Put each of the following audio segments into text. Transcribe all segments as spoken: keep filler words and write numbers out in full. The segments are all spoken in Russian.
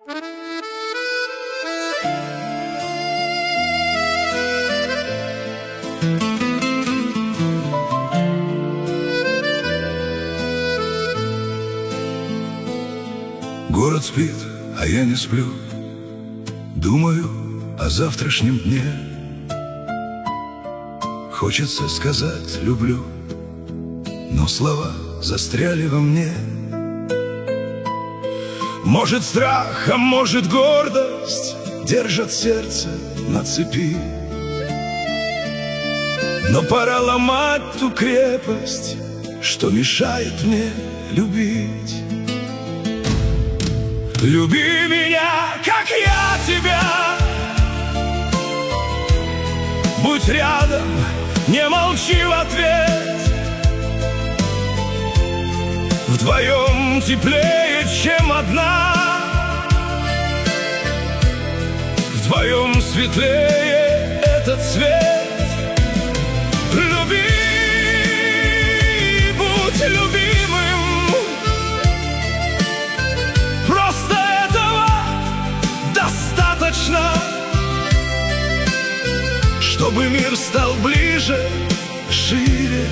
Город спит, а я не сплю, думаю о завтрашнем дне. Хочется сказать «люблю», но слова застряли во мне. Может, страх, а может, гордость держат сердце на цепи, но пора ломать ту крепость, что мешает мне любить. Люби меня, как я тебя, будь рядом, не молчи в ответ. Вдвоем теплее, чем одна, вдвоем светлее этот свет. Люби, будь любимым, просто этого достаточно, чтобы мир стал ближе, шире,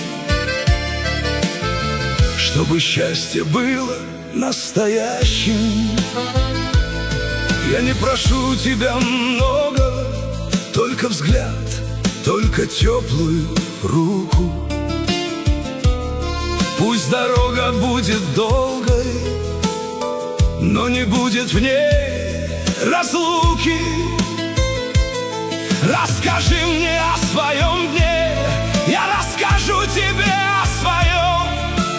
чтобы счастье было настоящим. Я не прошу тебя много, только взгляд, только теплую руку. Пусть дорога будет долгой, но не будет в ней разлуки. Расскажи мне о своем дне, я расскажу тебе о своем.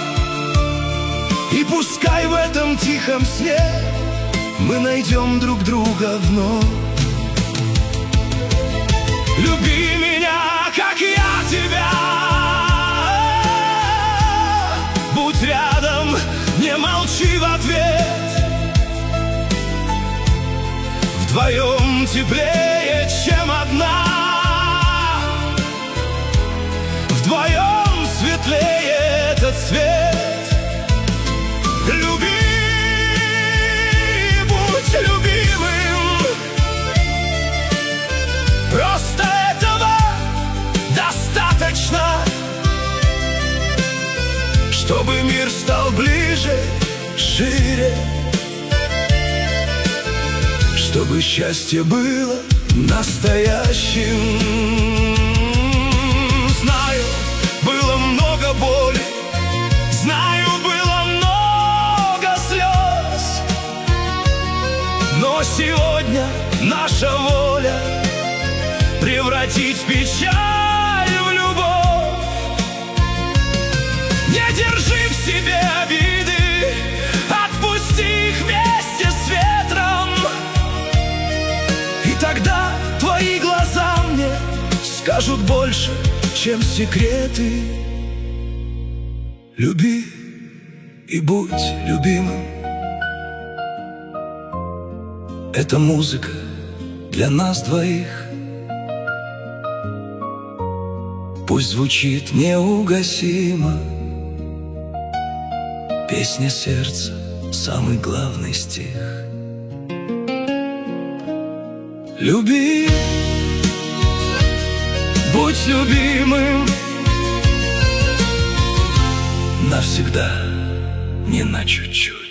И пускай в этом тихом сне мы найдем друг друга вновь. Люби меня, как я тебя, будь рядом, не молчи в ответ. Вдвоем теплее, чем одна, вдвоем светлее этот свет. Люби, будь любимым, просто этого достаточно, чтобы мир стал ближе, шире, чтобы счастье было настоящим. Знаю, было много боли, знаю, было много слез, но сегодня наша воля превратить печаль в любовь. Не держи в себе обиды, отпусти их вместе с ветром. И тогда твои глаза мне скажут больше, чем секреты. Люби и будь любимым. Это музыка для нас двоих. Пусть звучит неугасимо. Песня сердца, самый главный стих. Люби, будь любимым навсегда, не на чуть-чуть.